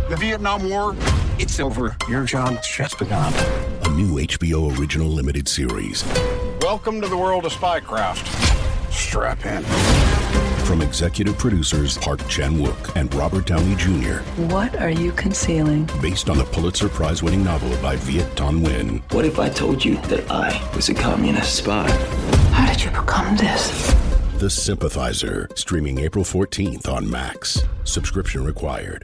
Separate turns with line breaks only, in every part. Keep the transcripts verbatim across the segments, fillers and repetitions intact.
The Vietnam War, it's over. Your job's just begun.
A new H B O original limited series.
Welcome to the world of spycraft. Strap in.
From executive producers Park Chan-wook and Robert Downey Junior
What are you concealing?
Based on the Pulitzer Prize-winning novel by Viet Thanh Nguyen.
What if I told you that I was a communist spy?
How did you become this?
The Sympathizer, streaming April fourteenth on Max. Subscription required.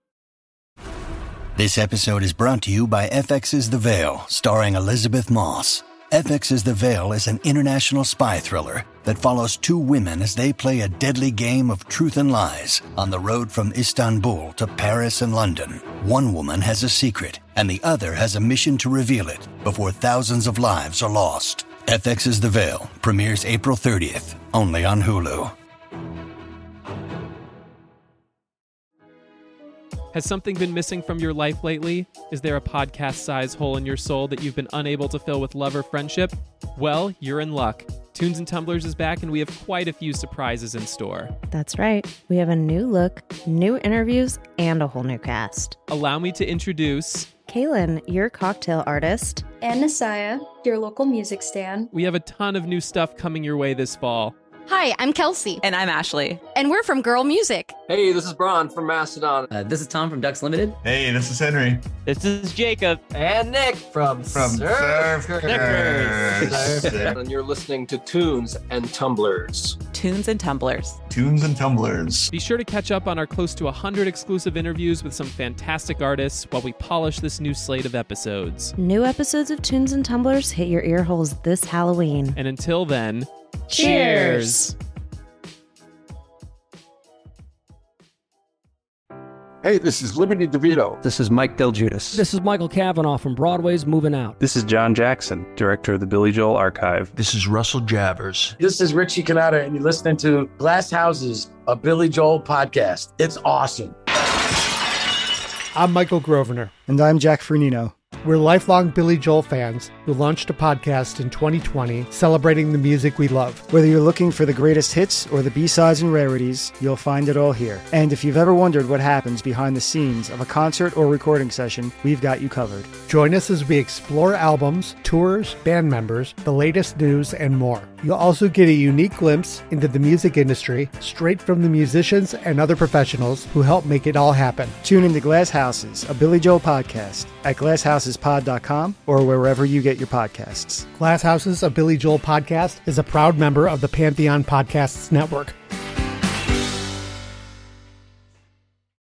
This episode is brought to you by F X's The Veil, starring Elizabeth Moss. F X's The Veil is an international spy thriller that follows two women as they play a deadly game of truth and lies on the road from Istanbul to Paris and London. One woman has a secret, and the other has a mission to reveal it before thousands of lives are lost. F X's The Veil premieres April thirtieth, only on Hulu.
Has something been missing from your life lately? Is there a podcast-sized hole in your soul that you've been unable to fill with love or friendship? Well, you're in luck. Tunes and Tumblers is back, and we have quite a few surprises in store.
That's right. We have a new look, new interviews, and a whole new cast.
Allow me to introduce...
Kaylin, your cocktail artist.
And Nasaya, your local music stand.
We have a ton of new stuff coming your way this fall.
Hi, I'm Kelsey.
And I'm Ashley.
And we're from Girl Music.
Hey, this is Bron from Mastodon.
Uh, this is Tom from Ducks Limited.
Hey, this is Henry.
This is Jacob.
And Nick from,
from
Surf
Surfers.
And you're listening to Tunes and Tumblers.
Tunes and Tumblers.
Tunes and Tumblers.
Be sure to catch up on our close to one hundred exclusive interviews with some fantastic artists while we polish this new slate of episodes.
New episodes of Tunes and Tumblers hit your ear holes this Halloween.
And until then...
Cheers!
Hey, this is Liberty DeVito.
This is Mike Del Giudice.
This is Michael Cavanaugh from Broadway's Moving Out.
This is John Jackson, director of the Billy Joel Archive.
This is Russell Jabbers.
This is Richie Cannata, and you're listening to Glass Houses, a Billy Joel podcast. It's awesome.
I'm Michael Grosvenor.
And I'm Jack Fernino.
We're lifelong Billy Joel fans who launched a podcast in twenty twenty celebrating the music we love.
Whether you're looking for the greatest hits or the B-sides and rarities, you'll find it all here. And if you've ever wondered what happens behind the scenes of a concert or recording session, we've got you covered.
Join us as we explore albums, tours, band members, the latest news, and more. You'll also get a unique glimpse into the music industry straight from the musicians and other professionals who help make it all happen.
Tune into Glass Houses, a Billy Joel podcast at glass houses pod dot com or wherever you get your podcasts.
Glass Houses, a Billy Joel podcast is a proud member of the Pantheon Podcasts Network.